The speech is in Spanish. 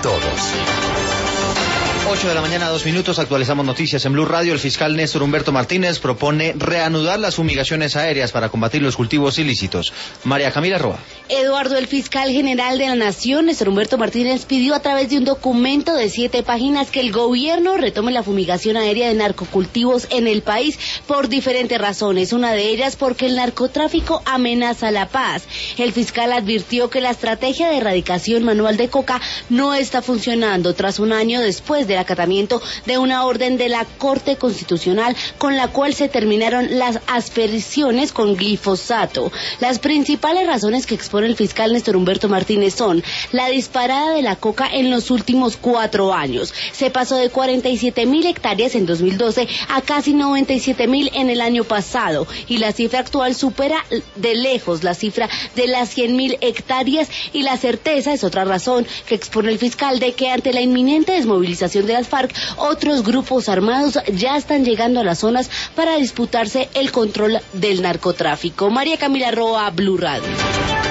todos. 8 de la mañana, 2 minutos, actualizamos noticias en Blue Radio. El fiscal Néstor Humberto Martínez propone reanudar las fumigaciones aéreas para combatir los cultivos ilícitos. María Camila Roa. Eduardo, el fiscal general de la Nación, Néstor Humberto Martínez, pidió a través de un documento de 7 páginas que el gobierno retome la fumigación aérea de narcocultivos en el país por diferentes razones. Una de ellas porque el narcotráfico amenaza la paz. El fiscal advirtió que la estrategia de erradicación manual de coca no está funcionando tras un año después del acatamiento de una orden de la Corte Constitucional con la cual se terminaron las aspersiones con glifosato. Las principales razones que expone el fiscal Néstor Humberto Martínez son la disparada de la coca en los últimos 4 años. Se pasó de 47.000 hectáreas en 2012 a casi 97.000 en el año pasado, y la cifra actual supera de lejos la cifra de las 100.000 hectáreas, y la certeza es otra razón que expone el fiscal de que ante la inminente desmovilización de las FARC, otros grupos armados ya están llegando a las zonas para disputarse el control del narcotráfico. María Camila Roa, Blue Radio.